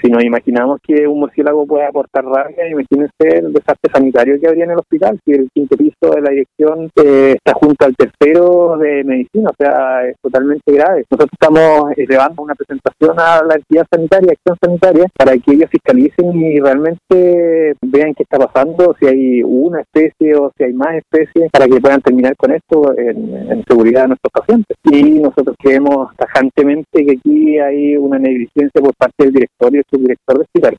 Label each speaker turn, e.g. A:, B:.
A: Si nos imaginamos que un murciélago puede aportar rabia, imagínense el desastre sanitario que habría en el hospital, si el quinto piso de la dirección está junto al tercero de medicina, o sea, es totalmente grave. Nosotros estamos llevando una presentación a la entidad sanitaria, acción sanitaria, para que ellos fiscalicen y realmente vean qué está pasando, si hay una especie o si hay más especies, para que puedan terminar con esto en seguridad de nuestros pacientes. Y nosotros creemos tajantemente que aquí hay una negligencia por parte del director y el subdirector de hospital.